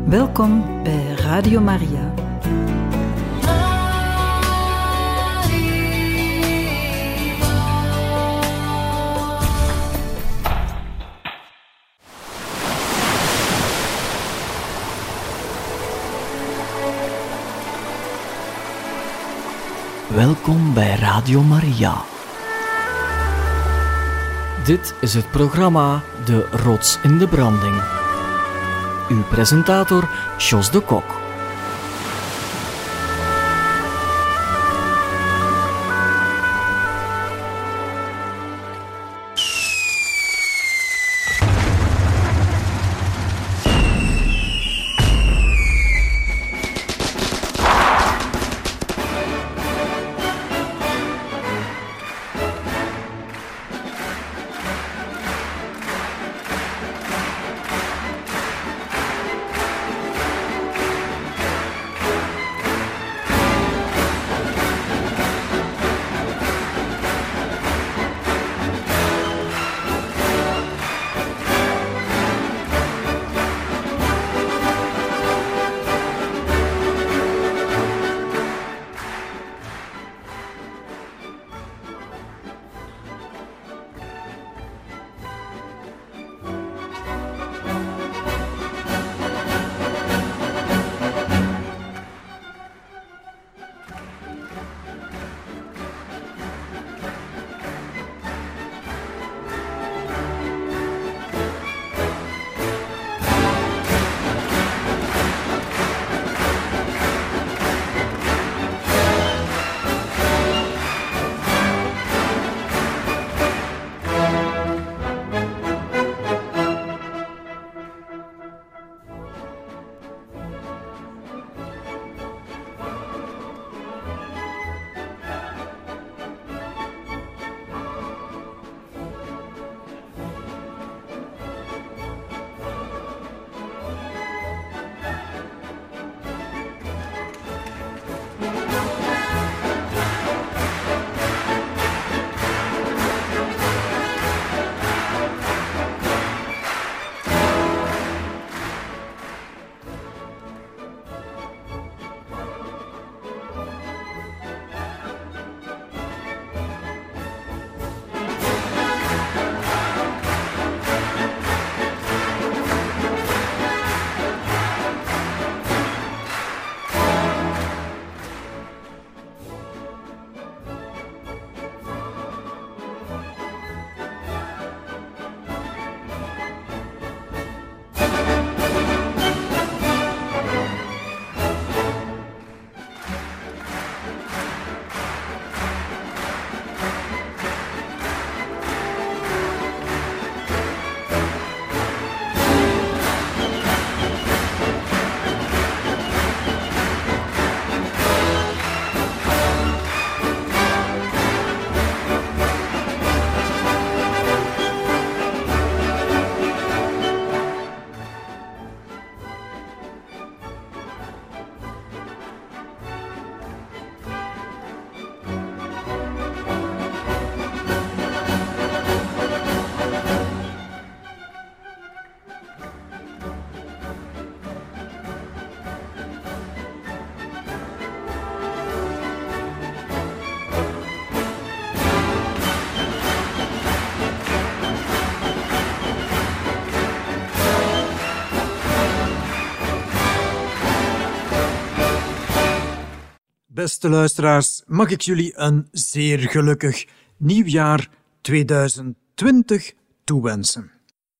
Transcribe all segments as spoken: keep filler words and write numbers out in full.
Welkom bij Radio Maria. Welkom bij Radio Maria. Dit is het programma De Rots in de Branding. Uw presentator Jos de Kok. Beste luisteraars, mag ik jullie een zeer gelukkig nieuwjaar tweeduizend twintig toewensen.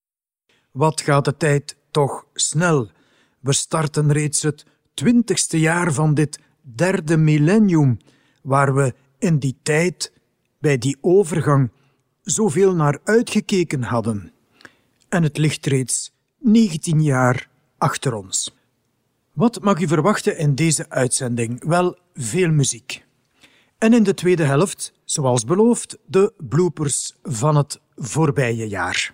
Wat gaat de tijd toch snel? We starten reeds het twintigste jaar van dit derde millennium, waar we in die tijd, bij die overgang, zoveel naar uitgekeken hadden. En het ligt reeds negentien jaar achter ons. Wat mag u verwachten in deze uitzending? Wel, veel muziek. En in de tweede helft, zoals beloofd, de bloopers van het voorbije jaar.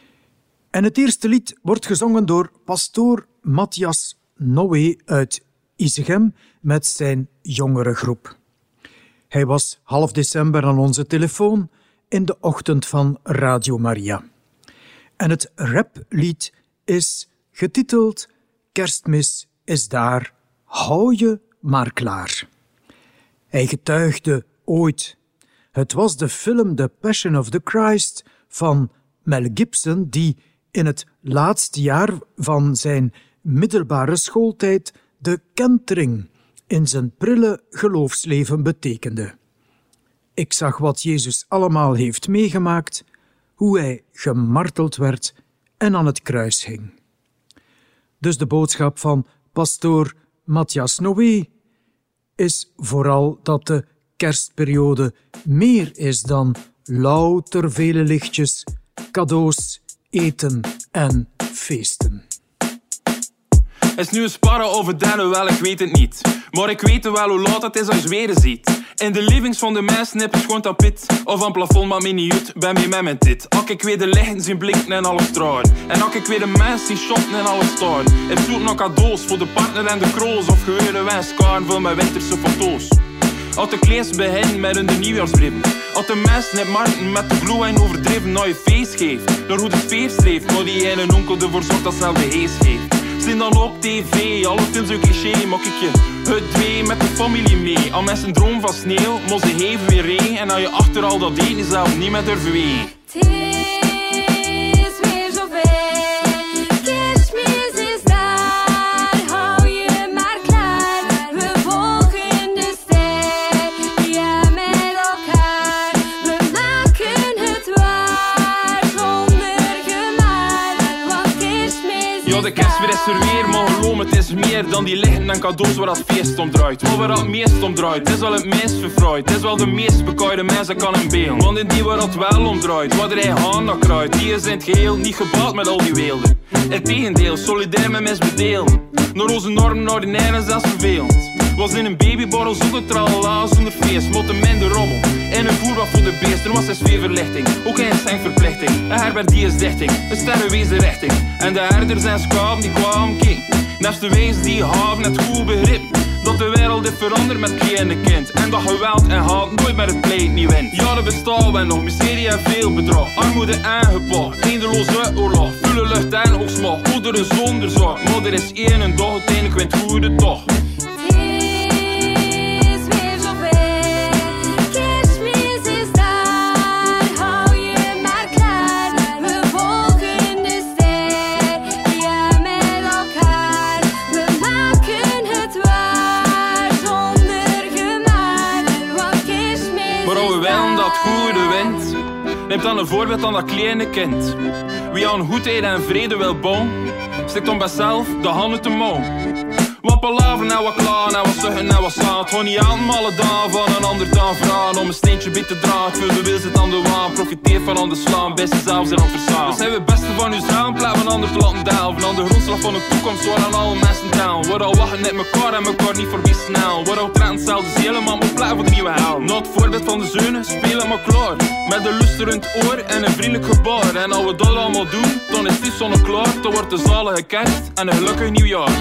En het eerste lied wordt gezongen door pastoor Matthias Noé uit Isegem met zijn jongere groep. Hij was half december aan onze telefoon in de ochtend van Radio Maria. En het raplied is getiteld kerstmis is daar, hou je maar klaar. Hij getuigde ooit. Het was de film The Passion of the Christ van Mel Gibson die in het laatste jaar van zijn middelbare schooltijd de kentering in zijn prille geloofsleven betekende. Ik zag wat Jezus allemaal heeft meegemaakt, hoe hij gemarteld werd en aan het kruis hing. Dus de boodschap van pastoor Matthias Noé is vooral dat de kerstperiode meer is dan louter vele lichtjes, cadeaus, eten en feesten. Is nu een sparren over den, wel, ik weet het niet. Maar ik weet wel hoe laat het is als je weer ziet. In de livings van de mensen heb je schoon tapijt. Of een plafond, maar me niet uit, ben mee met mijn dit. Ak ik weer de lichten zien blinken en alles stralen. En ak ik weer de mensen zien shoppen en alles staan. Ik zoek nog cadeaus voor de partner en de kroos. Of geheurde wenskaarten voor mijn winterse foto's. Als de klees begint met hun nieuwjaarsbrief. Als de mensen het markten met de glühwein overdreven naar je feest geeft. Naar hoe de sfeer streeft, maar die ene onkel ervoor zorgt dat zelf de hees geeft. Zien dan op tv, alle films zo cliché, maar kijk je het twee met de familie mee. Al met zijn droom van sneeuw, maar ze geven weer regen. En als je achter al dat eten zelf niet meer durven ween. De kerstweer is er weer, maar geloof me, het is meer dan die lichten en cadeaus waar dat feest om draait. Maar waar dat het meest om draait, het is wel het meest verfraaid. Het is wel de meest bekaaide mensen kan een beeld. Want in die waar dat wel om draait, waar hij haan naar kruidt, die is in het geheel niet gebaat met al die weelden. Het tegendeel, solidair met mensen bedelen. Naar onze normen, ordinair en zelfs vervelend. Was in een babyborrel zonder tralala, zonder feest, mot een minder rommel. En een voerwacht voor de beest, er was een sfeerverlichting. Ook geen schenkverplichting, een herberg die is dichting. Een sterrenwezen richting, en de herders en schapen die kwamen king. Naast de wees die haven het goed begrip. Dat de wereld is veranderd met kleine kind. En dat geweld en haat nooit met het pleit niet wint. Ja, er bestaan we nog, miserie en veel bedrog. Armoede aangepakt, eindeloze oorlog. Vulle lucht en hoogsmog, moederen zonder zorg. Maar er is één en dag, uiteindelijk wint goede toch. Neem dan een voorbeeld aan dat kleine kind. Wie aan goedheid en vrede wil bouwen, stikt om bij zelf de handen te mouw. Wat palaver en wat klaar en wat zuchten en wat zaad. Gewoon niet aan alle dagen van een ander dan vragen. Om een steentje bij te dragen, veel de wil zit aan de waan. Profiteer van aan de slaan, best zelf zijn aan het verstaan. We zijn het beste van u zelf, plaat van ander te laten delven. Aan de grondslag van de toekomst, waar aan alle mensen tellen. Wordt al wachten met elkaar en elkaar niet voorbij snel. Wordt al trend hetzelfde zelen, maar moet plaat voor de nieuwe hel. Not het voorbeeld van de zeunen, spelen maar klaar. Met een luisterend oor en een vriendelijk gebaar. En als we dat allemaal doen, dan is het zonne klaar. Dan wordt de zalige kerst en een gelukkig nieuwjaar.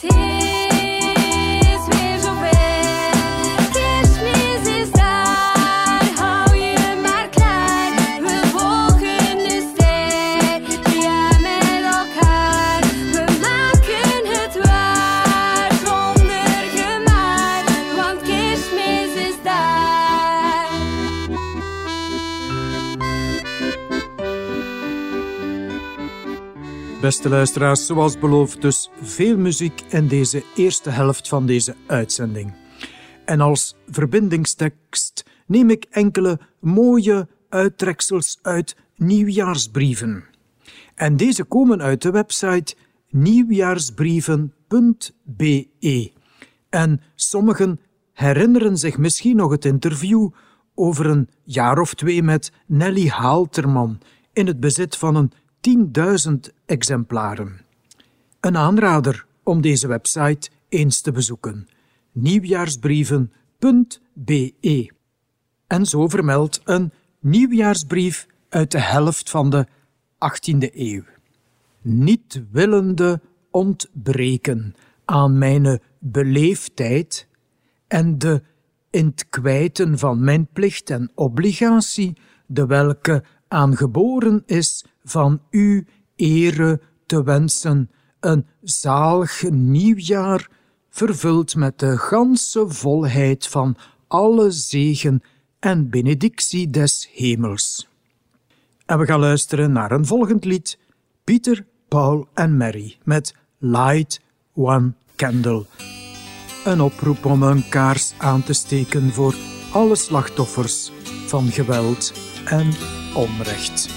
Beste luisteraars, zoals beloofd dus veel muziek in deze eerste helft van deze uitzending. En als verbindingstekst neem ik enkele mooie uittreksels uit nieuwjaarsbrieven. En deze komen uit de website nieuwjaarsbrieven punt b e. En sommigen herinneren zich misschien nog het interview over een jaar of twee met Nelly Haalterman in het bezit van een tienduizend exemplaren. Een aanrader om deze website eens te bezoeken. nieuwjaarsbrieven punt b e. En zo vermeldt een nieuwjaarsbrief uit de helft van de achttiende eeuw. Niet willende ontbreken aan mijn beleefdheid en de in het kwijten van mijn plicht en obligatie, de welke aangeboren is van u ere te wensen, een zalig nieuwjaar, vervuld met de ganse volheid van alle zegen en benedictie des hemels. En we gaan luisteren naar een volgend lied, Pieter, Paul en Mary met Light One Candle. Een oproep om een kaars aan te steken voor alle slachtoffers van geweld en onrecht.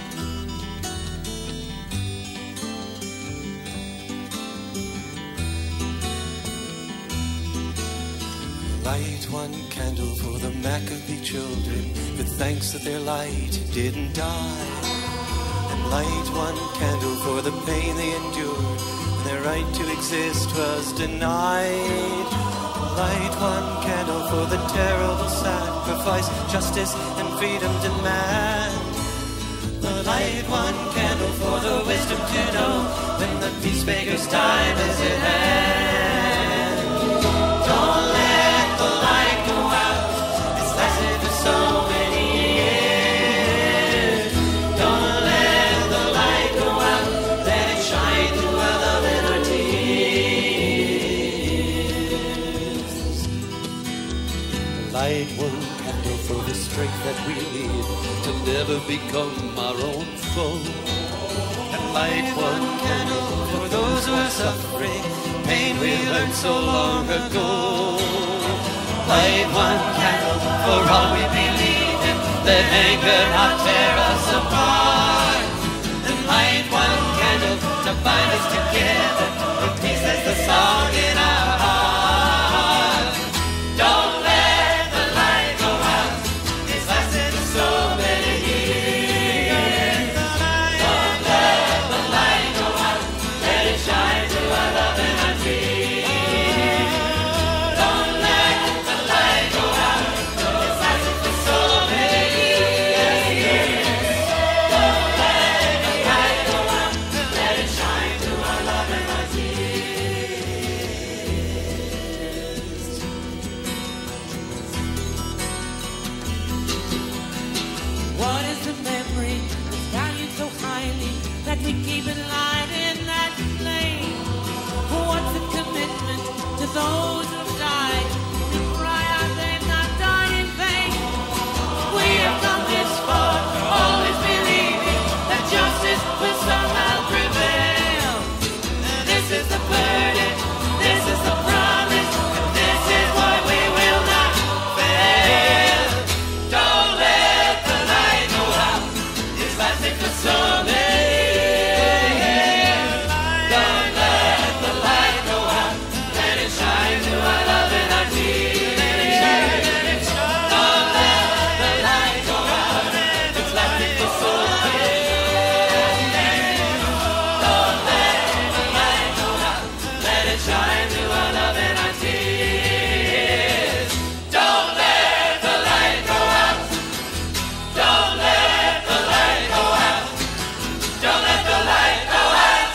Light one candle for the Maccabee children, with thanks that their light didn't die. And light one candle for the pain they endured when their right to exist was denied. Light one candle for the terrible sacrifice justice and freedom demand. Light one candle for the wisdom to know when the peacemaker's time is at hand. Don't let the light go out, it's lasted for so many years. Don't let the light go out, let it shine through our love and our tears. Light one candle for the strength that we need to never become our own foe. And light one candle for those who are suffering pain we learned so long ago. Light one candle for all we believe in, let anger not tear us apart. And light one candle to bind us together, in peace as the song in our heart. Don't let the light go out, it's lasted so many years. Don't let the light go out, let it shine through our love and our tears. Don't let the light go out, it's lasted for so many years. Don't let the light go out, let it shine through our love and our tears. What is the memory that's valued so highly that we keep it light in that flame? What's the commitment to those who've died? We cry out they've not died in vain. We have come this far, always believing that justice will somehow prevail. This is the burden, this is the promise, and this is why we will not fail. Don't let the light go out, it's lasting for so many years. Don't let the light go out, let it shine through our love and our tears. Don't let the light go out, it's lasting for so many years. Don't let the light go out, let it shine through our love and our tears. Don't let the light go out, don't let the light go out, don't let the light go out.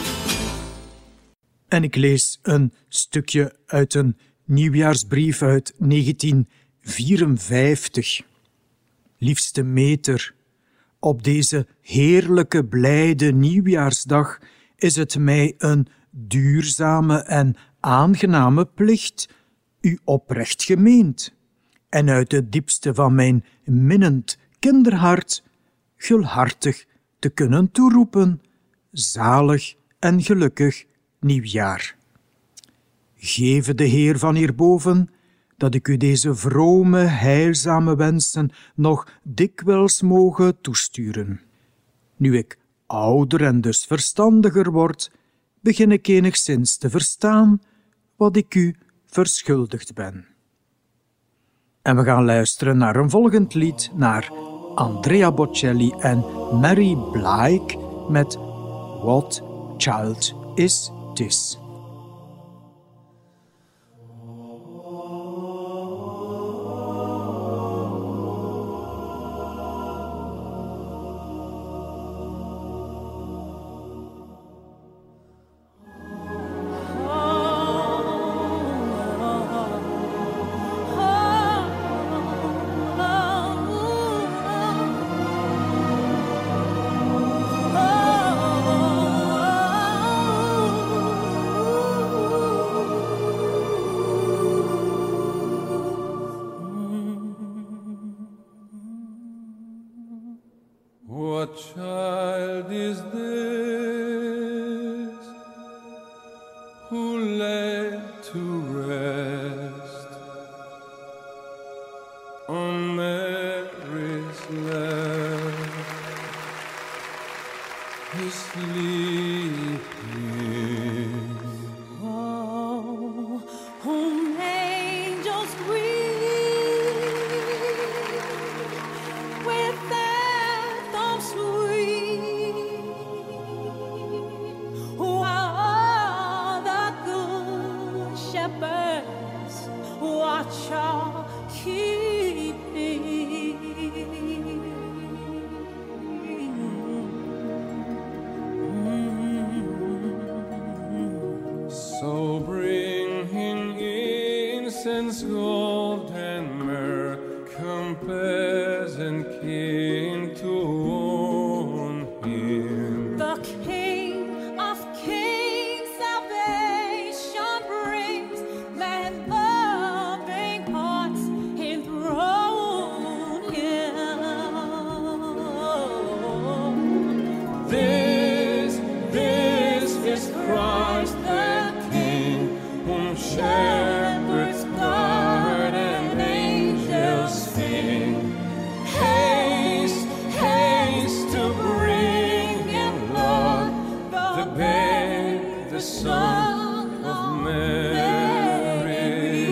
En ik lees een stukje uit een nieuwjaarsbrief uit negentien vierenvijftig. Liefste meter, op deze heerlijke blijde nieuwjaarsdag is het mij een duurzame en aangename plicht, u oprecht gemeend, en uit het diepste van mijn minnend kinderhart gulhartig te kunnen toeroepen, zalig en gelukkig nieuwjaar. Geve de Heer van hierboven dat ik u deze vrome, heilzame wensen nog dikwijls mogen toesturen. Nu ik ouder en dus verstandiger word, begin ik enigszins te verstaan wat ik u verschuldigd ben. En we gaan luisteren naar een volgend lied, naar Andrea Bocelli en Mary Blige met What Child Is This? Oh child is this who lay to rest on Mary's lap? He's sleeping. Oh, whom angels greet with anthems sweet, while the good shepherds watch our keeping. So bring him incense, gold, and myrrh, come peasant king to own him. The King of Kings salvation brings, man loving hearts enthrone him. This, this is Christ the King, whom shepherds guard and angels sing. Haste, haste to bring him, Lord, the babe, the Son of Mary.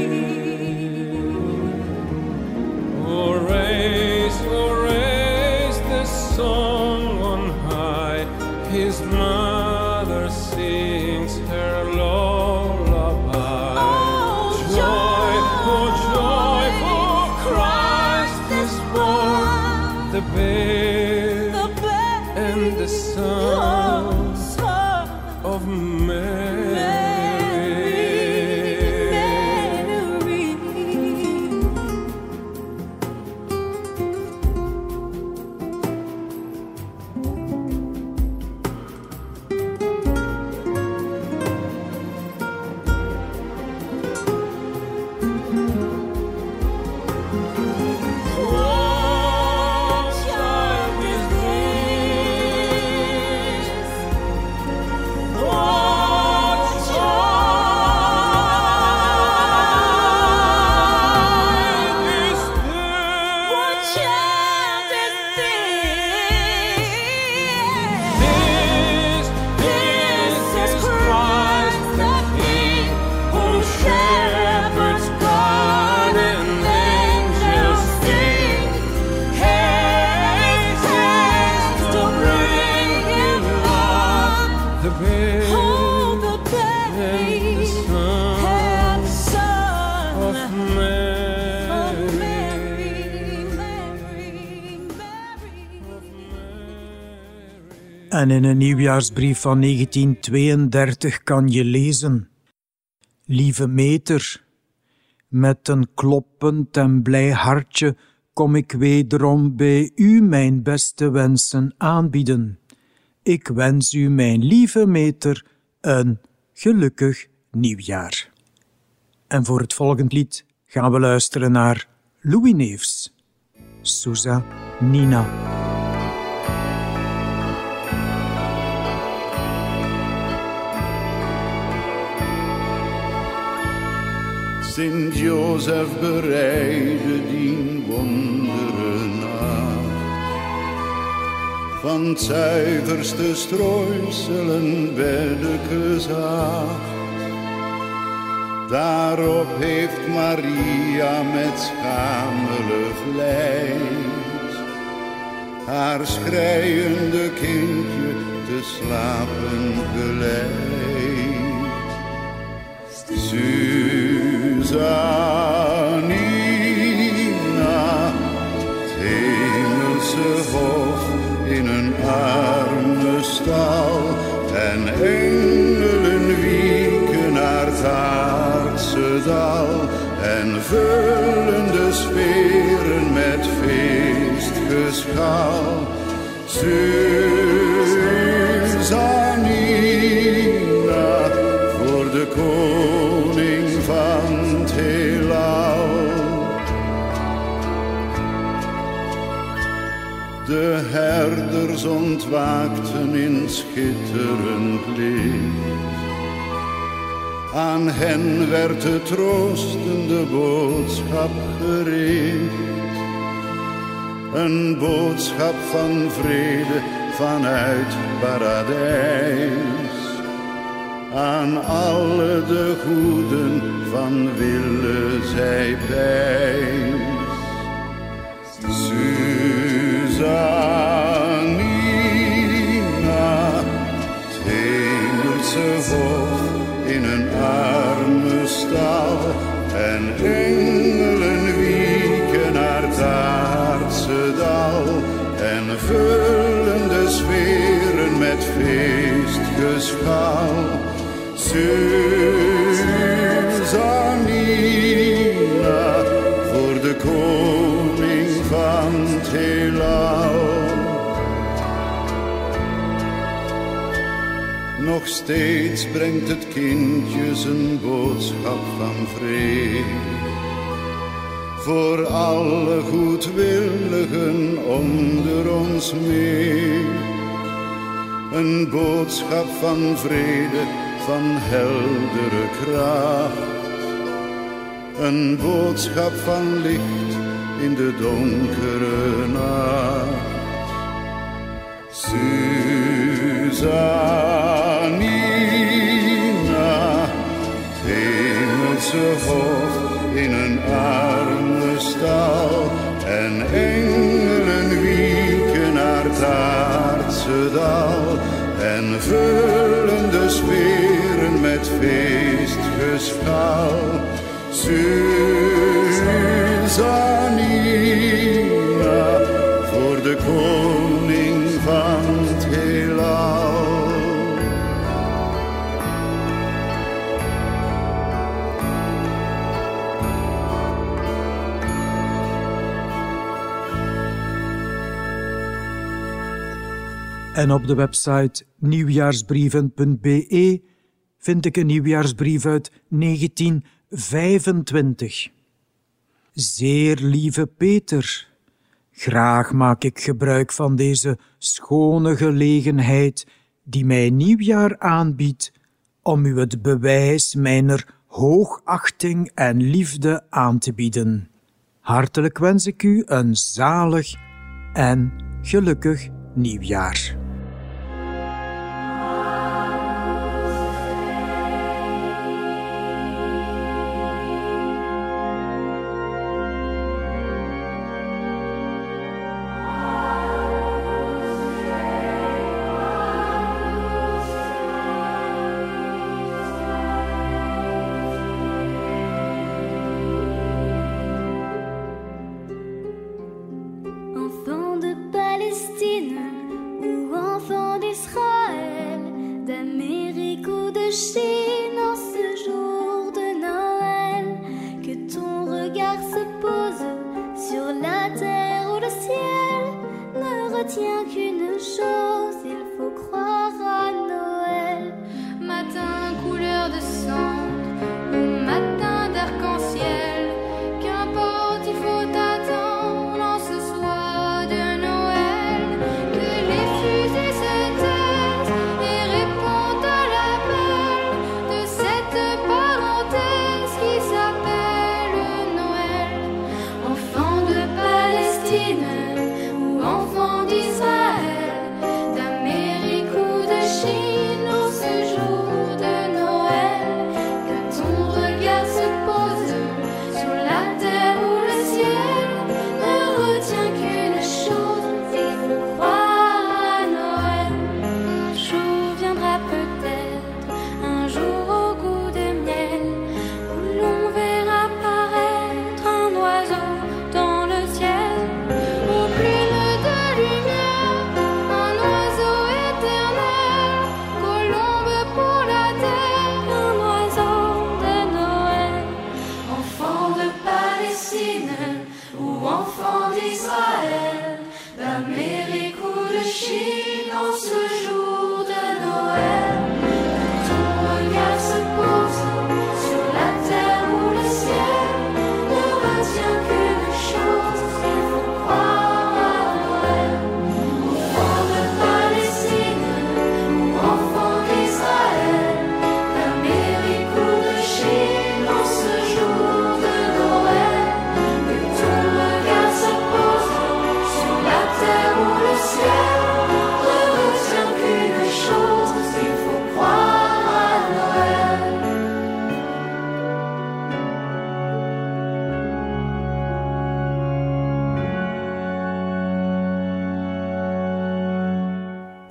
Oh, raise, oh, raise the song on high. His mother sings her lullaby. Oh, Joy, oh, joy, for Christ is born, the babe the babe and the Son Son of Mary. What child is this? What child is this? What child is this? This, this is Christ the King, whom shepherds guard and angels sing. Haste, haste to bring him, Lord, the babe Oh, the babe and the Son and Son of of Mary. Mary, Mary, Mary. En in een nieuwjaarsbrief van negentien tweeëndertig kan je lezen: Lieve meter, met een kloppend en blij hartje kom ik wederom bij u mijn beste wensen aanbieden. Ik wens u, mijn lieve meter, een gelukkig nieuwjaar. En voor het volgend lied gaan we luisteren naar Louis Neefs, Sousa Nina. Sint Jozef bereidde dien wondere nacht van het zuiverste strooiselen beddeke zacht. Daarop heeft Maria met schamele vlijt haar schreiende kindje te slapen geleid. Susanina, het hemelse hof in een arme stal, en engelen wieken naar het aardse dal, en vullen de sferen met feestgeschal. Susanina, voor de koning van het heelal. De herders ontwaakten in schitterend licht. Aan hen werd de troostende boodschap gericht. Een boodschap van vrede vanuit paradijs. Aan alle de goeden van wille zij pijs. Susanina, het hemelse hof in een arme stal. En engelen wieken naar het aardse dal. En vullen de sferen met feestgeschal. Susanina, voor de koning van het heelal. Nog steeds brengt het kindje zijn boodschap van vrede. Voor alle goedwilligen onder ons mee. Een boodschap van vrede, van heldere kracht. Een boodschap van licht in de donkere nacht. Susanina, het hemelse hof in een arme stal. En engelen wieken naar het aardse dal. En vullen de sferen met feestgeschal. Susanina, voor de koning van het heelal. En op de website nieuwjaarsbrieven punt be vind ik een nieuwjaarsbrief uit negentien vijfentwintig. Zeer lieve Peter, graag maak ik gebruik van deze schone gelegenheid die mij nieuwjaar aanbiedt om u het bewijs mijner hoogachting en liefde aan te bieden. Hartelijk wens ik u een zalig en gelukkig nieuwjaar. Enfant de Palestine, où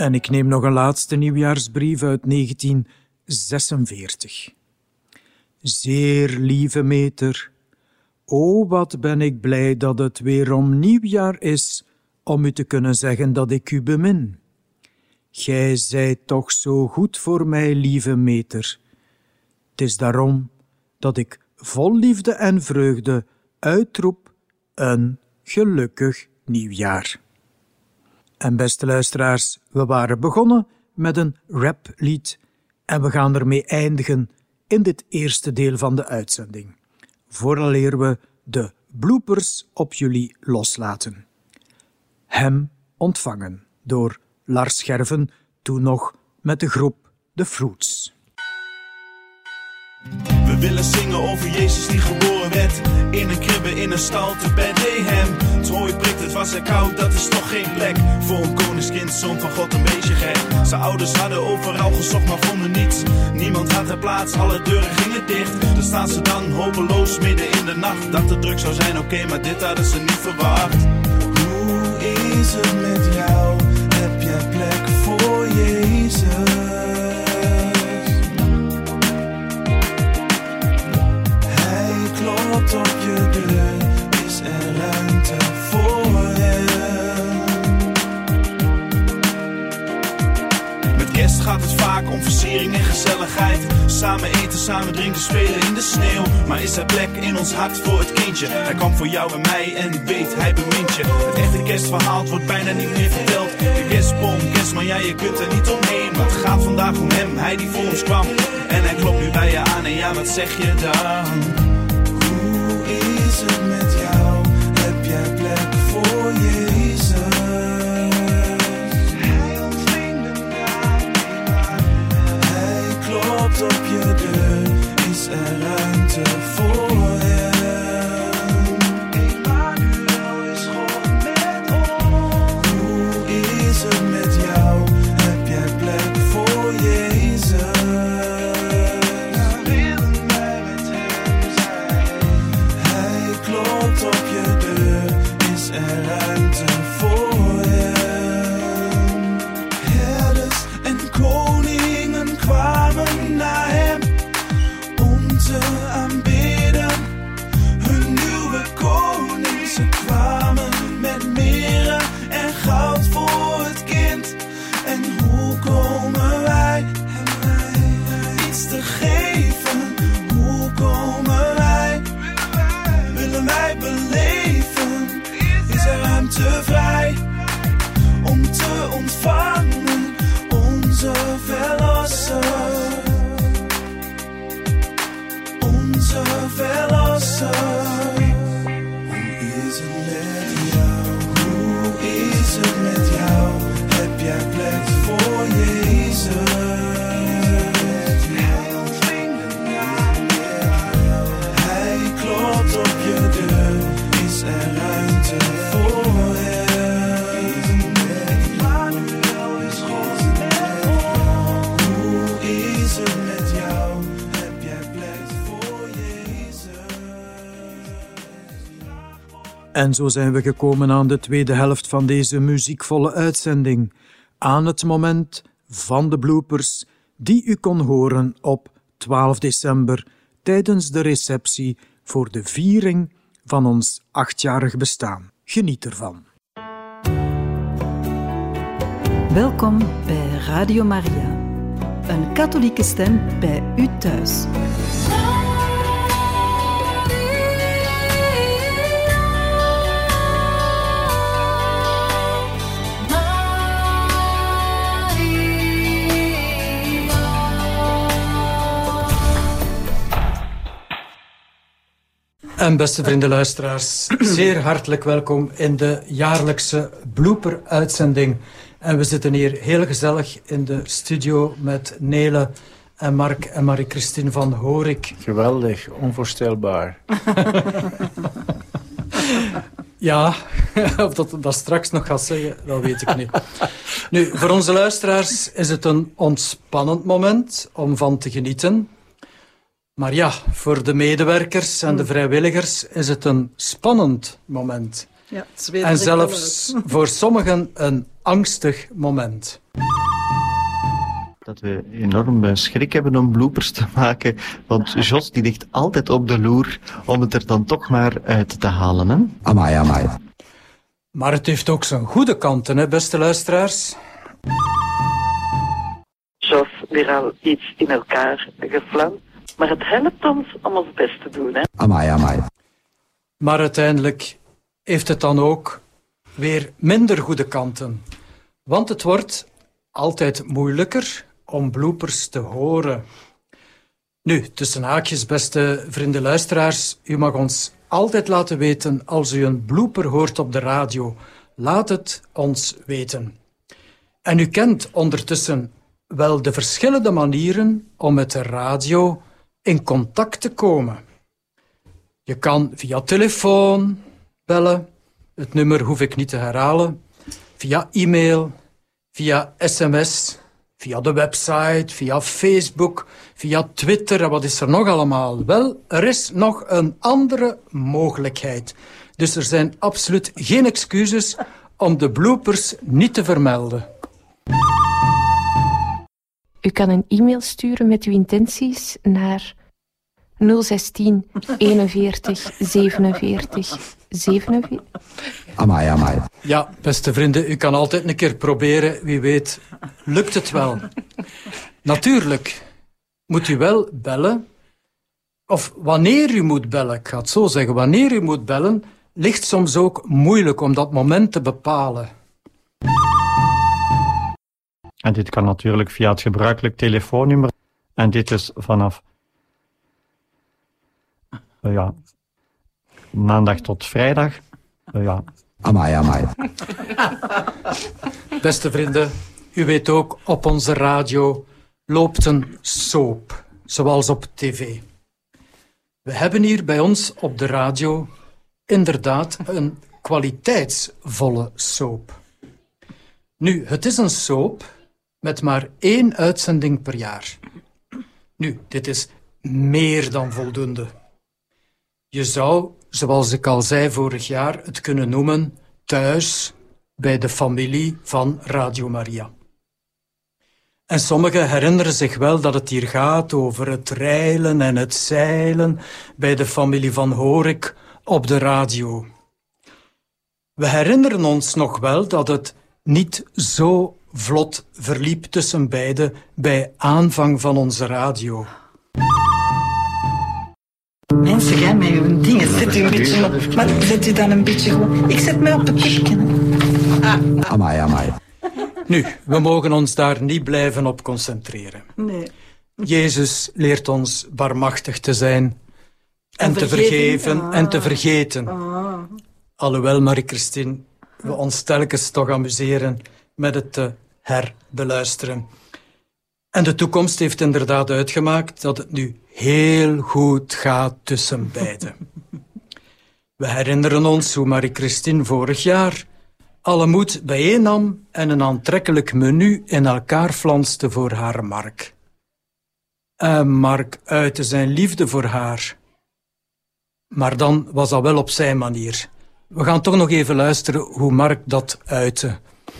En ik neem nog een laatste nieuwjaarsbrief uit negentien zesenveertig. Zeer lieve meter, o wat ben ik blij dat het weer om nieuwjaar is om u te kunnen zeggen dat ik u bemin. Gij zijt toch zo goed voor mij, lieve meter. Het is daarom dat ik vol liefde en vreugde uitroep een gelukkig nieuwjaar. En beste luisteraars, we waren begonnen met een raplied en we gaan ermee eindigen in dit eerste deel van de uitzending, vooraleer we de bloopers op jullie loslaten. Hem ontvangen door Lars Scherven, toen nog met de groep The Fruits. We willen zingen over Jezus die geboren werd, in een kribbe in een stal te Bethlehem. Het hooi prikt, het was er koud, dat is toch geen plek voor een koningskind, zoon van God, een beetje gek. Zijn ouders hadden overal gezocht, maar vonden niets. Niemand had er plaats, alle deuren gingen dicht. Dus staan ze dan hopeloos midden in de nacht. Dat het druk zou zijn, oké, okay, maar dit hadden ze niet verwacht. Hoe is het met jou? Heb jij plek voor Jezus? Klopt op je deur, is er ruimte voor hem. Met kerst gaat het vaak om versiering en gezelligheid. Samen eten, samen drinken, spelen in de sneeuw. Maar is er plek in ons hart voor het kindje? Hij kwam voor jou en mij en weet, hij bemint je. Het echte kerstverhaal wordt bijna niet meer verteld. De kerstboom, kerstman, ja je kunt er niet omheen. Maar het gaat vandaag om hem, hij die voor ons kwam. En hij klopt nu bij je aan en ja, wat zeg je dan? Is het met jou? Heb jij plek voor Jezus? Hij ontving de naam. Hij klopt op je deur. Is er ruimte voor hem? Emmanuel is God met ons. Hoe is het met jou? Heb jij plek voor Jezus? Klopt op je deur, is er ruimte voor hem. Herders en koningen kwamen naar hem om te aanbidden hun nieuwe koning. Ze kwamen met meren en goud voor het kind. En hoe komen wij hem iets te geven? Hoe komen wij? Willen wij beleven, is er ruimte vrij om te ontvangen onze verlosser, onze verlosser. Hoe is het met jou? Hoe is het met jou? Heb jij plek voor Jezus? Klopt op je deur, is er ruimte voor hem. Emmanuel is God met ons. Hoe is het met jou? Heb jij plek voor Jezus? En zo zijn we gekomen aan de tweede helft van deze muziekvolle uitzending. Aan het moment van de bloopers die u kon horen op twaalf december tijdens de receptie voor de viering van ons achtjarig bestaan. Geniet ervan. Welkom bij Radio Maria. Een katholieke stem bij u thuis. En beste vrienden luisteraars, zeer hartelijk welkom in de jaarlijkse blooper-uitzending. En we zitten hier heel gezellig in de studio met Nele en Mark en Marie-Christine van Horik. Geweldig, onvoorstelbaar. Ja, of dat dat straks nog gaat zeggen, dat weet ik niet. Nu, voor onze luisteraars is het een ontspannend moment om van te genieten. Maar ja, voor de medewerkers en de vrijwilligers is het een spannend moment. Ja, het zweet en trekt zelfs wel uit. voor sommigen een angstig moment. Dat we enorm schrik hebben om bloopers te maken. Want Jos die ligt altijd op de loer om het er dan toch maar uit te halen. Hè? Amai, amai. Maar het heeft ook zijn goede kanten, hè, beste luisteraars. Jos, weer al iets in elkaar geflamd. Maar het helpt ons om ons best te doen. Hè? Amai, amai. Maar uiteindelijk heeft het dan ook weer minder goede kanten. Want het wordt altijd moeilijker om bloopers te horen. Nu, tussen haakjes, beste vrienden luisteraars, u mag ons altijd laten weten als u een blooper hoort op de radio. Laat het ons weten. En u kent ondertussen wel de verschillende manieren om met de radio in contact te komen. Je kan via telefoon bellen, het nummer hoef ik niet te herhalen, via e-mail, via sms, via de website, via Facebook, via Twitter en wat is er nog allemaal? Wel, er is nog een andere mogelijkheid. Dus er zijn absoluut geen excuses om de bloopers niet te vermelden. U kan een e-mail sturen met uw intenties naar nul zestien eenenveertig zevenenveertig zevenenveertig. Amai, amai. Ja, beste vrienden, u kan altijd een keer proberen. Wie weet, lukt het wel. Natuurlijk moet u wel bellen. Of wanneer u moet bellen, ik ga het zo zeggen. Wanneer u moet bellen, ligt soms ook moeilijk om dat moment te bepalen. En dit kan natuurlijk via het gebruikelijk telefoonnummer. En dit is vanaf uh, ja, maandag tot vrijdag. Uh, ja. Amai, amai. Beste vrienden, u weet ook, op onze radio loopt een soap, zoals op tv. We hebben hier bij ons op de radio inderdaad een kwaliteitsvolle soap. Nu, het is een soap met maar één uitzending per jaar. Nu, dit is meer dan voldoende. Je zou, zoals ik al zei vorig jaar, het kunnen noemen thuis bij de familie van Radio Maria. En sommigen herinneren zich wel dat het hier gaat over het reilen en het zeilen bij de familie van Horik op de radio. We herinneren ons nog wel dat het niet zo vlot verliep tussen beiden bij aanvang van onze radio. Mensen, jij met uw dingen, zet u een beetje op. Maar zet u dan een beetje gewoon... Ik zet mij op het kipken. Ah. Amai, amai. Nu, we mogen ons daar niet blijven op concentreren. Nee. Jezus leert ons barmachtig te zijn en, en te vergeven ah. en te vergeten. Ah. Alhoewel, Marie-Christine, we ons telkens toch amuseren met het te herbeluisteren. En de toekomst heeft inderdaad uitgemaakt dat het nu heel goed gaat tussen beiden. We herinneren ons hoe Marie-Christine vorig jaar alle moed bijeennam en een aantrekkelijk menu in elkaar flanste voor haar Mark. En Mark uitte zijn liefde voor haar. Maar dan was dat wel op zijn manier. We gaan toch nog even luisteren hoe Mark dat uitte.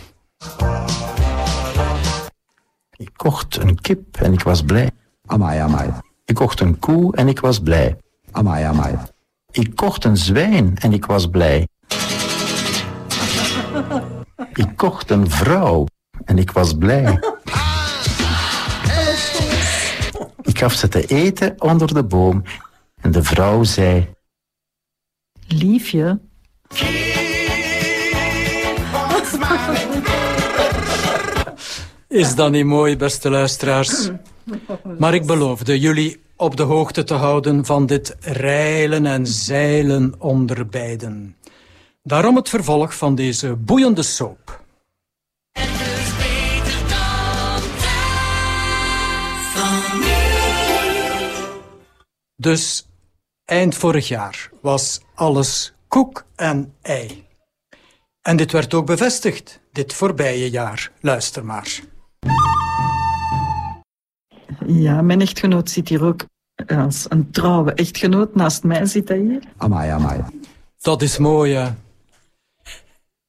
Ik kocht een kip en ik was blij. Amai, amai. Ik kocht een koe en ik was blij. Amai, amai. Ik kocht een zwijn en ik was blij. Ik kocht een vrouw en ik was blij. Ik gaf ze te eten onder de boom en de vrouw zei... Liefje. Is dat niet mooi, beste luisteraars? Maar ik beloofde jullie op de hoogte te houden van dit reilen en zeilen onder beiden. Daarom het vervolg van deze boeiende soap. Dus eind vorig jaar was alles koek en ei. En dit werd ook bevestigd, dit voorbije jaar. Luister maar. Ja, mijn echtgenoot zit hier ook als een trouwe echtgenoot. Naast mij zit hij hier. Amai, amai. Dat is mooi, hè.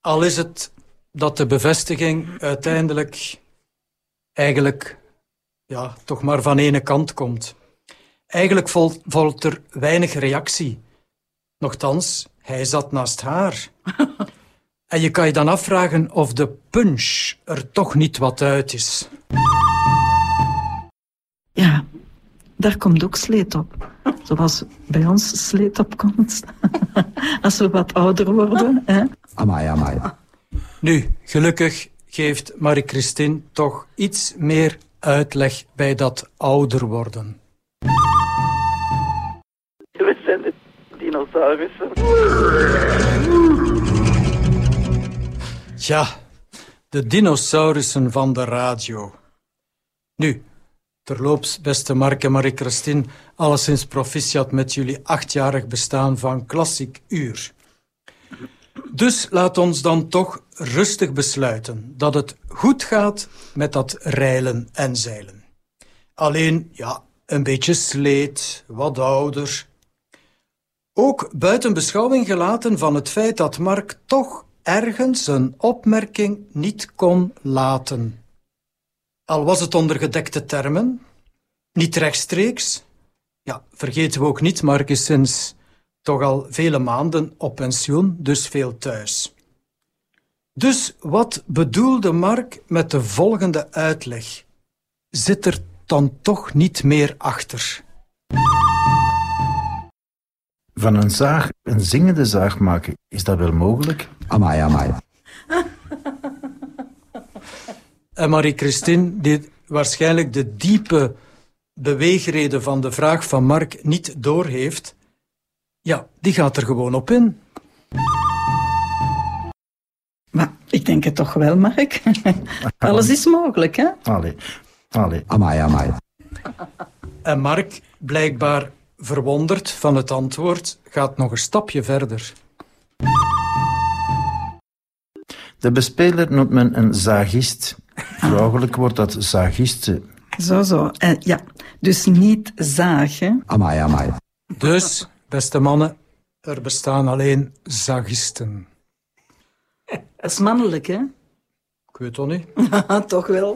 Al is het dat de bevestiging uiteindelijk eigenlijk ja, toch maar van ene kant komt. Eigenlijk vol, volgt er weinig reactie. Nochtans, hij zat naast haar. En je kan je dan afvragen of de punch er toch niet wat uit is. Ja, daar komt ook sleet op. Zoals bij ons sleet op komt. Als we wat ouder worden. Hè? Amai, amai. Nu, gelukkig geeft Marie-Christine toch iets meer uitleg bij dat ouder worden. We zijn de dinosaurussen. Ja, de dinosaurussen van de radio. Nu, terloops, beste Mark en Marie-Christine, alleszins proficiat met jullie achtjarig bestaan van Klassiek Uur. Dus laat ons dan toch rustig besluiten dat het goed gaat met dat reilen en zeilen. Alleen, ja, een beetje sleet, wat ouder. Ook buiten beschouwing gelaten van het feit dat Mark toch ergens een opmerking niet kon laten. Al was het onder gedekte termen, niet rechtstreeks. Ja, vergeten we ook niet, Mark is sinds toch al vele maanden op pensioen, dus veel thuis. Dus wat bedoelde Mark met de volgende uitleg? Zit er dan toch niet meer achter? Van een zaag een zingende zaag maken, is dat wel mogelijk? Amai, amai. En Marie-Christine, die waarschijnlijk de diepe beweegreden van de vraag van Mark niet doorheeft, ja, die gaat er gewoon op in. Maar ik denk het toch wel, Mark. Alles is mogelijk, hè? Allee, allee. Amai, amai. En Mark, blijkbaar verwonderd van het antwoord, gaat nog een stapje verder. De bespeler noemt men een zaagist. Vrouwelijk wordt dat zaagiste. Zo, zo. Uh, ja, dus niet zagen. Amai, amai. Dus, beste mannen, er bestaan alleen zaagisten. Dat is mannelijk, hè? Ik weet het niet. Toch wel.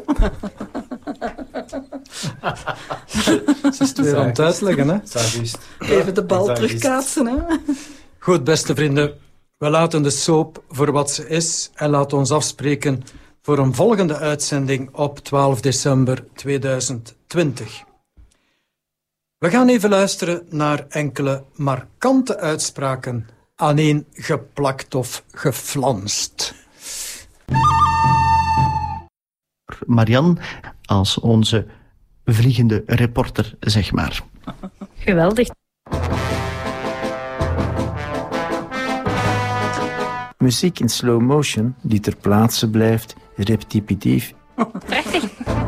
Ze is het weer aan het uitleggen, hè? Zaagist. Even de bal terugkaatsen, hè? Goed, beste vrienden. We laten de soap voor wat ze is en laten ons afspreken voor een volgende uitzending op twaalf december tweeduizend twintig. We gaan even luisteren naar enkele markante uitspraken aaneen geplakt of geflanst. Marianne als onze vliegende reporter, zeg maar. Geweldig. Muziek in slow motion die ter plaatse blijft, repetitief. Prachtig.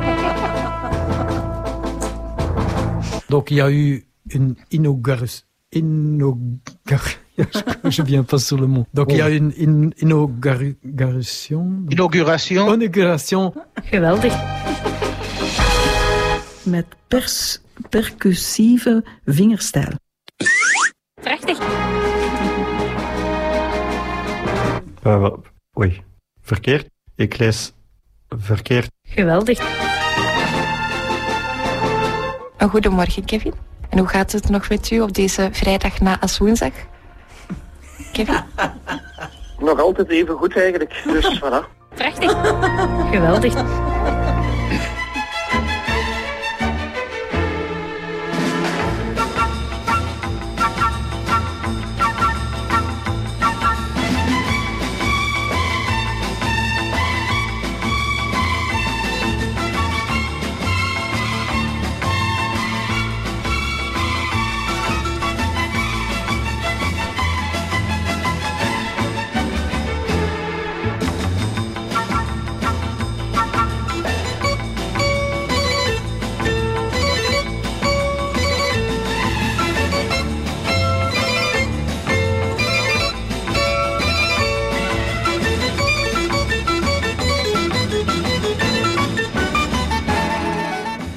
Donc il y a eu une inauguration. Inauguration. Je viens pas sur le mot. Donc il y a une in, inauguration. Inauguration. Inauguration. Geweldig. Met pers, percussieve vingerstijl. Prachtig. Uh, oei, verkeerd. Ik lees verkeerd. Geweldig. Een goedemorgen, Kevin. En hoe gaat het nog met u op deze vrijdag na Aswoensdag? Kevin? Nog altijd even goed eigenlijk, dus voilà. Prachtig. Geweldig.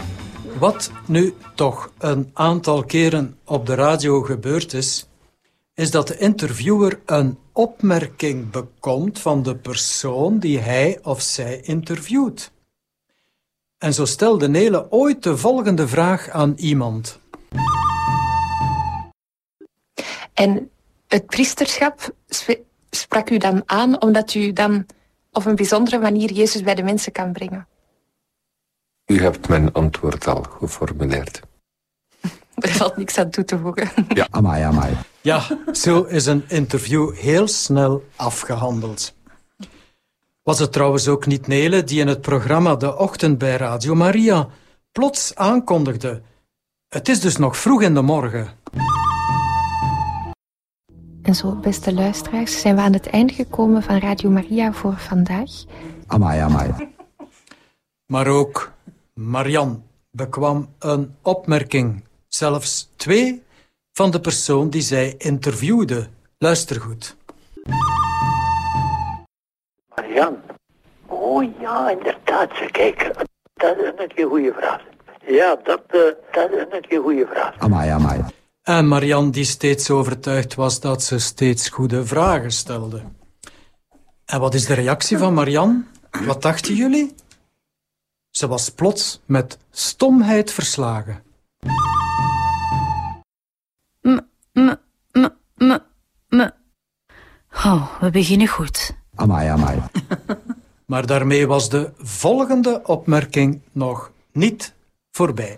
Wat nu toch een aantal keren op de radio gebeurd is, is dat de interviewer een opmerking bekomt van de persoon die hij of zij interviewt. En zo stelde Nele ooit de volgende vraag aan iemand. En het priesterschap sprak u dan aan omdat u dan op een bijzondere manier Jezus bij de mensen kan brengen? U hebt mijn antwoord al geformuleerd. Er valt niks aan toe te voegen. Ja, amai, amai. Ja, zo is een interview heel snel afgehandeld. Was het trouwens ook niet Nele die in het programma De Ochtend bij Radio Maria plots aankondigde: het is dus nog vroeg in de morgen. En zo, beste luisteraars, zijn we aan het einde gekomen van Radio Maria voor vandaag. Amai, amai. Maar ook Marian bekwam een opmerking, zelfs twee, van de persoon die zij interviewde. Luister goed. Marian. Oh ja, inderdaad. Kijk, dat is een goede vraag. Ja, dat, uh, dat is een goede vraag. Amai, amai. En Marian die steeds overtuigd was dat ze steeds goede vragen stelde. En wat is de reactie van Marian? Wat dachten jullie? Ze was plots met stomheid verslagen. M, m, m, m, m. Oh, we beginnen goed. Amai, amai. Maar daarmee was de volgende opmerking nog niet voorbij.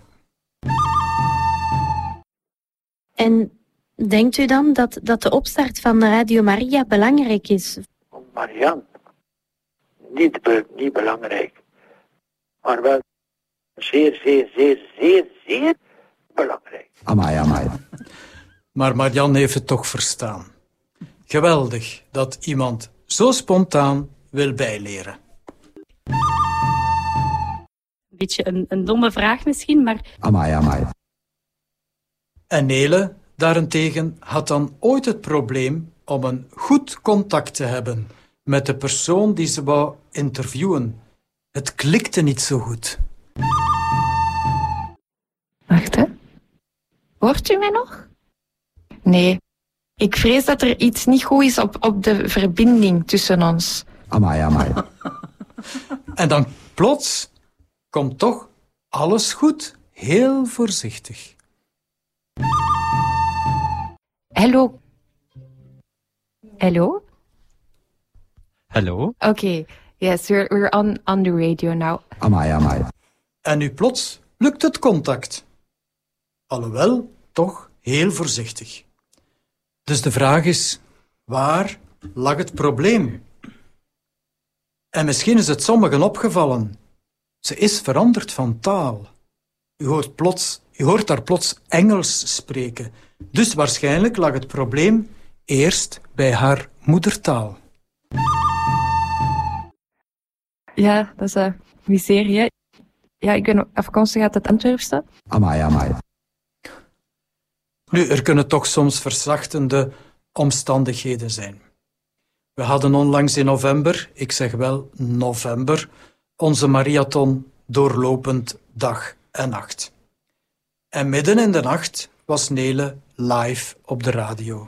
En denkt u dan dat, dat de opstart van Radio Maria belangrijk is? Marian, niet, be, niet belangrijk, maar wel zeer, zeer, zeer, zeer, zeer belangrijk. Amai, amai. Maar Marian heeft het toch verstaan. Geweldig dat iemand zo spontaan wil bijleren. Een beetje een, een domme vraag misschien, maar... Amai, amai. En Nele, daarentegen, had dan ooit het probleem om een goed contact te hebben met de persoon die ze wou interviewen. Het klikte niet zo goed. Wacht, hè. Hoort u mij nog? Nee. Ik vrees dat er iets niet goed is op, op de verbinding tussen ons. Amai, amai. En dan plots komt toch alles goed, heel voorzichtig. Hallo. Hallo? Hello? Okay, yes, we're, we're on, on the radio now. Amai, amai. En nu plots lukt het contact. Alhoewel, toch heel voorzichtig. Dus de vraag is, waar lag het probleem? En misschien is het sommigen opgevallen. Ze is veranderd van taal. U hoort, plots, u hoort haar plots Engels spreken. Dus waarschijnlijk lag het probleem eerst bij haar moedertaal. Ja, dat is een miserie. Ja, ik ben afkomstig uit het Antwerpse. Amai, amai. Nu, er kunnen toch soms verzachtende omstandigheden zijn. We hadden onlangs in november, ik zeg wel november, onze marathon doorlopend dag en nacht. En midden in de nacht was Nele live op de radio.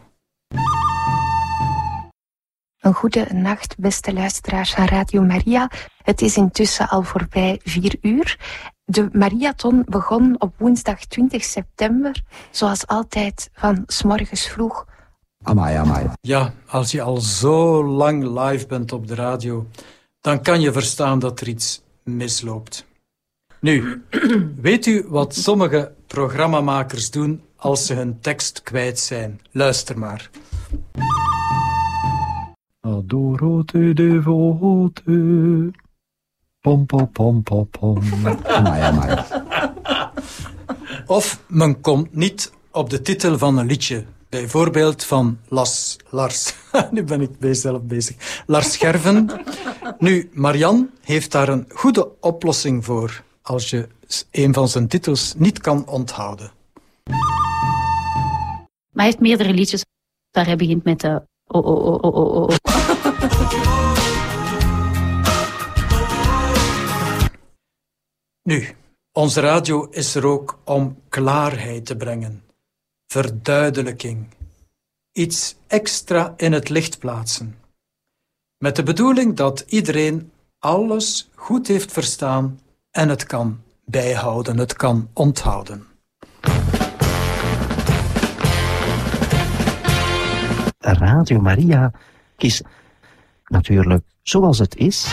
Een goede nacht, beste luisteraars van Radio Maria. Het is intussen al voorbij vier uur. De marathon begon op woensdag twintig september, zoals altijd van 's morgens vroeg. Amai, amai. Ja, als je al zo lang live bent op de radio, dan kan je verstaan dat er iets misloopt. Nu, weet u wat sommige programmamakers doen als ze hun tekst kwijt zijn? Luister maar. Adoro-te devote. Pom, pom, pom, pom, pom. Amai, amai. Of men komt niet op de titel van een liedje. Bijvoorbeeld van Las, Lars... nu ben ik zelf bezig. Lars Scherven. Nu, Marian heeft daar een goede oplossing voor als je een van zijn titels niet kan onthouden. Maar hij heeft meerdere liedjes waar hij begint met de... Oh, oh, oh, oh, oh, oh. Nu, onze radio is er ook om klaarheid te brengen. Verduidelijking. iets extra in het licht plaatsen. Met de bedoeling dat iedereen alles goed heeft verstaan en het kan bijhouden, het kan onthouden. Radio Maria is natuurlijk zoals het is.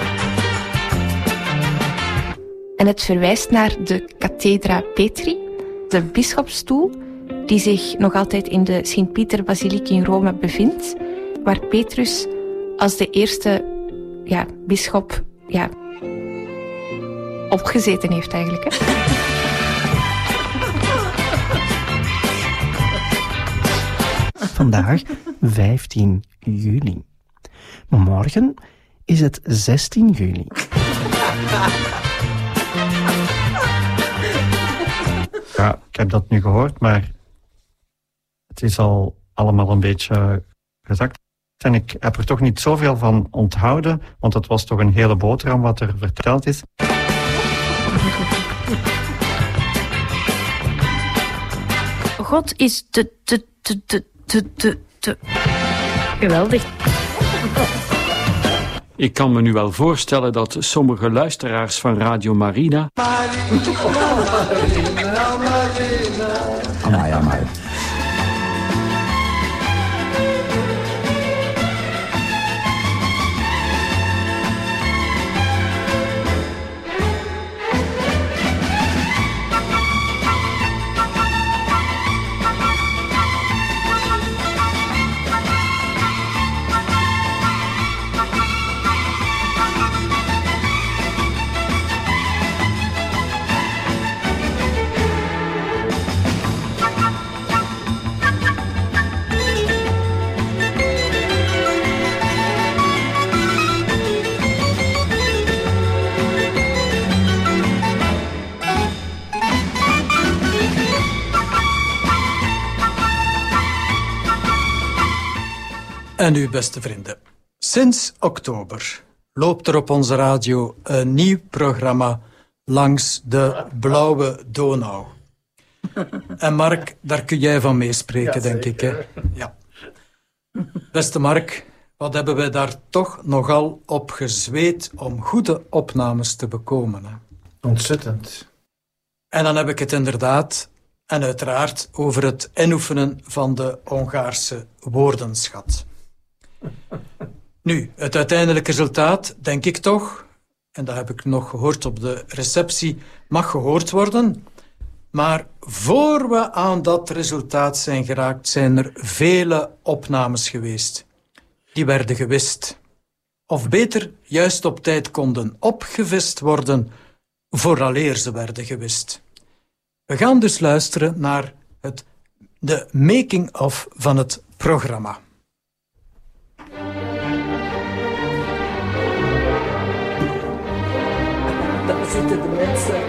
En het verwijst naar de Cathedra Petri, de bisschopsstoel, die zich nog altijd in de Sint-Pieter-basiliek in Rome bevindt, waar Petrus als de eerste ja, bisschop ja, opgezeten heeft eigenlijk. Hè? Vandaag vijftien juli. Morgen is het zestien juli. Ja, ik heb dat nu gehoord, maar het is al allemaal een beetje gezakt. En ik heb er toch niet zoveel van onthouden, want het was toch een hele boterham wat er verteld is. God is de, de, de, de, de, de, de... Geweldig. Ik kan me nu wel voorstellen dat sommige luisteraars van Radio Marina... Amai, amai. En uw beste vrienden, sinds oktober loopt er op onze radio een nieuw programma Langs de Blauwe Donau. En Mark, daar kun jij van meespreken, ja, denk ik. Hè? Ja. Beste Mark, wat hebben wij daar toch nogal op gezweet om goede opnames te bekomen. Hè? Ontzettend. En dan heb ik het inderdaad, en uiteraard, over het inoefenen van de Hongaarse woordenschat. Nu, het uiteindelijke resultaat, denk ik toch, en dat heb ik nog gehoord op de receptie, mag gehoord worden. Maar voor we aan dat resultaat zijn geraakt, zijn er vele opnames geweest. Die werden gewist. Of beter, juist op tijd konden opgevist worden, vooraleer ze werden gewist. We gaan dus luisteren naar het, de making-of van het programma. Daar zitten de mensen.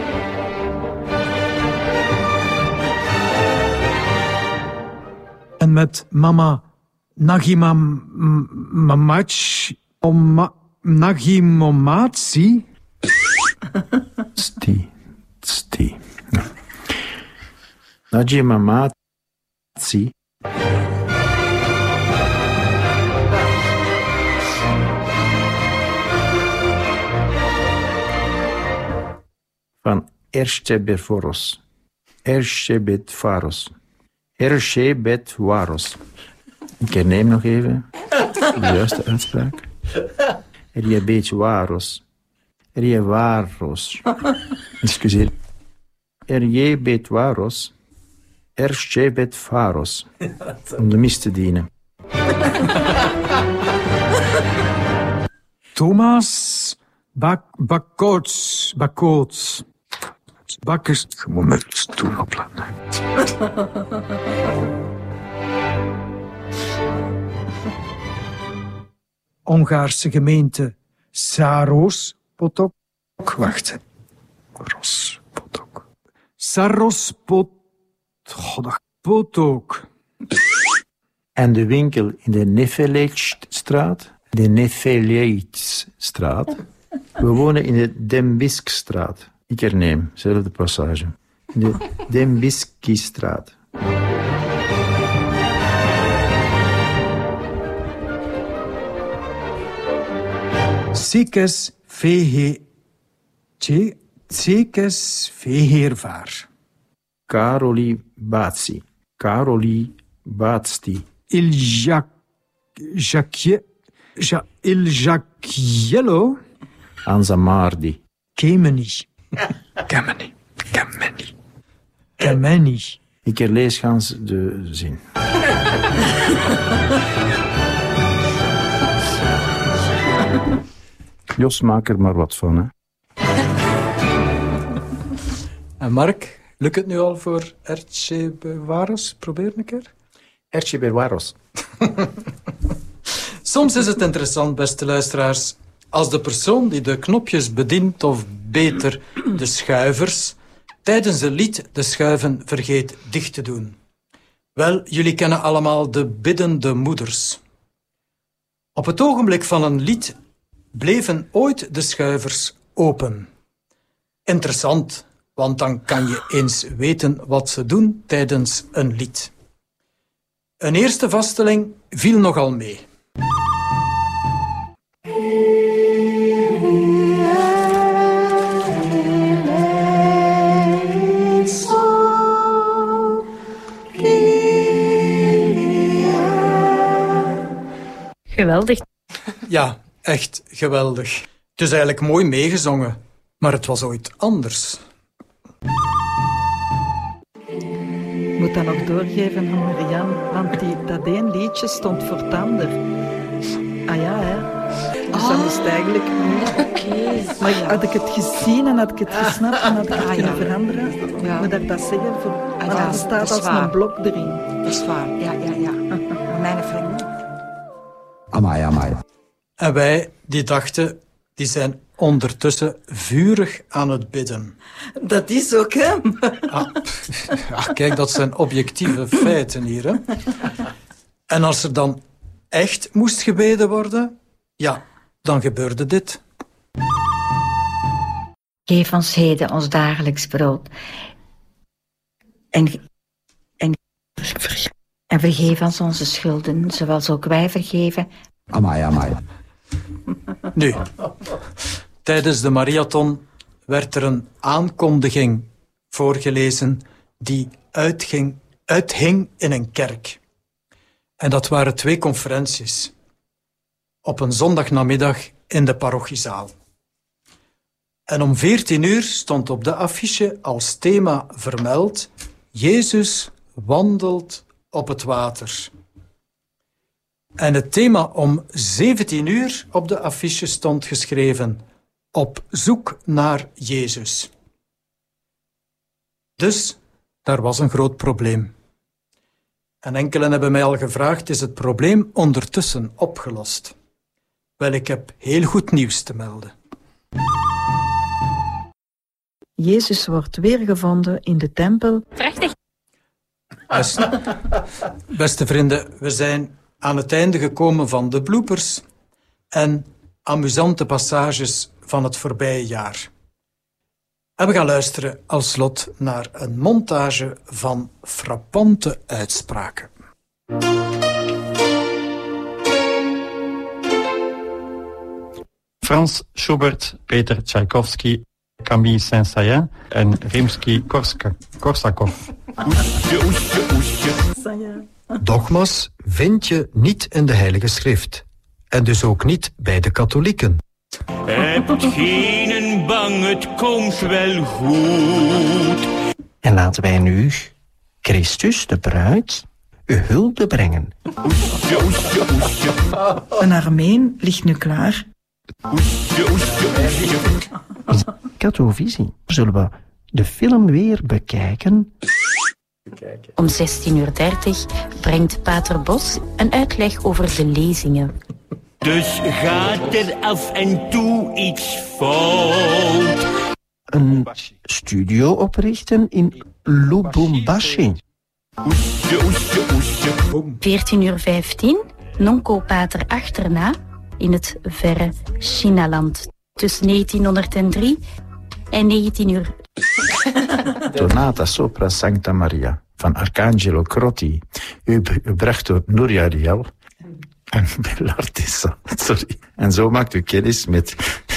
En met mama Nagima Mamach Nagimomatsi. Sti. Sti. Nagimomatsi. Van Erstebetforos. Erstebetfaros. Erstebetwaros. Ik herneem nog even de juiste uitspraak. Erjebetwaros. Erjewaros. Excuseer. Erjebetwaros. Erstebetfaros. Om de mis te dienen. Thomas Bak Bakkoots. Bakkoots. Bakkers. Je moet me de stoel opladen. Hongaarse gemeente Saros Potok. Wacht. Ros Potok. Saros Potok. Potok. En de winkel in de Nefelejtstraat. De Nefelejtstraat. We wonen in de Dembiskstraat. Ik herneem, zelfde passage. In de Dembiskistraat. Tsekes vehe... Tse- Tsekes veheervaar. Karoli Batsi. Karoli Batsti. Il Jac... Jackie... Ja, il Jacquiello... Anzamardi. Kemeni. Kemeni. Kemeni. Kemeni. Ik herlees gans de zin. Jos, maak er maar wat van, hè. En Mark, lukt het nu al voor Ertje Bewaros? Probeer een keer. Ertje Bewaros. Soms is het interessant, beste luisteraars, als de persoon die de knopjes bedient, of beter de schuivers, tijdens een lied de schuiven vergeet dicht te doen. Wel, jullie kennen allemaal de biddende moeders. Op het ogenblik van een lied bleven ooit de schuivers open. Interessant, want dan kan je eens weten wat ze doen tijdens een lied. Een eerste vaststelling viel nogal mee. Geweldig. Ja, echt geweldig. Het is eigenlijk mooi meegezongen, maar het was ooit anders. Ik moet dat nog doorgeven aan Marianne, want die, dat één liedje stond voor het ander. Ah ja, hè. Dus Ah. dan is het eigenlijk... Oké. Maar had ik het gezien en had ik het gesnapt, dan had ik het Ah, kunnen ja. veranderen. Ja. Moet ik dat zeggen? Voor, Ah, maar ja, er staat dat is als waar. een blok erin. Dat is waar, ja, ja, ja. Mijn vriend. Amai, amai. En wij, die dachten, die zijn ondertussen vurig aan het bidden. Dat is ook hem. Ah, pff, ja, kijk, dat zijn objectieve feiten hier. Hè. En als er dan echt moest gebeden worden, ja, dan gebeurde dit. Geef ons heden ons dagelijks brood. En, en, en vergeef ons onze schulden, zoals ook wij vergeven. Amai, amai. Nu, tijdens de marathon werd er een aankondiging voorgelezen die uitging, uithing in een kerk. En dat waren twee conferenties. Op een zondagnamiddag in de parochiezaal. En om veertien uur stond op de affiche als thema vermeld: Jezus wandelt op het water. En het thema om zeventien uur op de affiche stond geschreven: op zoek naar Jezus. Dus daar was een groot probleem. En enkelen hebben mij al gevraagd: is het probleem ondertussen opgelost? Wel, ik heb heel goed nieuws te melden. Jezus wordt weergevonden in de tempel. Prachtig. Best, beste vrienden, we zijn aan het einde gekomen van de bloopers en amusante passages van het voorbije jaar. En we gaan luisteren als slot naar een montage van frappante uitspraken. Frans Schubert, Peter Tchaikovsky, Camille Saint-Saëns en Rimsky-Korsakov. Dogma's vind je niet in de Heilige Schrift. En dus ook niet bij de katholieken. Hebt geen bang, het komt wel goed. En laten wij nu Christus, de bruid, uw hulde brengen. Oesje, oesje, oesje. Een Armeen ligt nu klaar. Oesje, oesje, oesje. Katovisie. Zullen we de film weer bekijken? Om zestien uur dertig brengt Pater Bos een uitleg over de lezingen. Dus gaat er af en toe iets fout. Een studio oprichten in Lubumbashi. Oesje, oesje, oesje. veertien uur vijftien, Nonco Pater achterna in het verre Chinaland. Tussen negentienhonderddrie en negentien uur. Tonata sopra Sancta Maria van Arcangelo Crotti, gebracht door Nuria Riel. Een bellartissa, sorry. En zo maakt u kennis met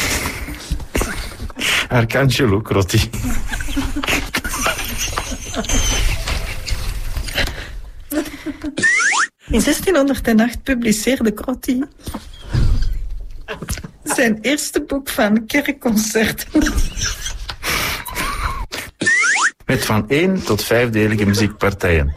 Arcangelo Crotti. In zestienhonderdacht publiceerde Crotti zijn eerste boek van kerkconcerten. Met van één tot vijfdelige muziekpartijen.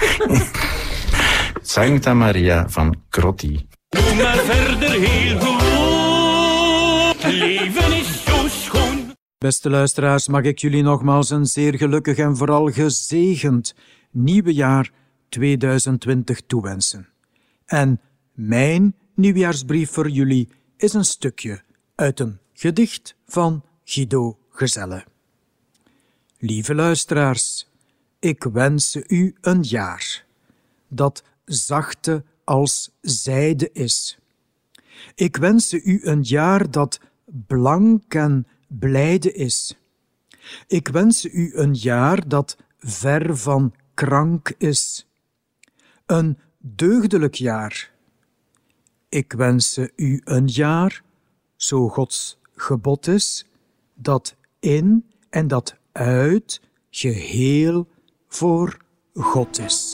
Sancta Maria van Crotti. Doe maar verder heel goed. Leven is zo schoon. Beste luisteraars, mag ik jullie nogmaals een zeer gelukkig en vooral gezegend nieuwe jaar tweeduizend twintig toewensen. En mijn nieuwjaarsbrief voor jullie is een stukje uit een gedicht van Guido Gezelle. Lieve luisteraars, ik wens u een jaar dat zachte als zijde is. Ik wens u een jaar dat blank en blijde is. Ik wens u een jaar dat ver van krank is. Een deugdelijk jaar. Ik wens u een jaar, zo Gods gebod is, dat in en dat uit geheel voor God is.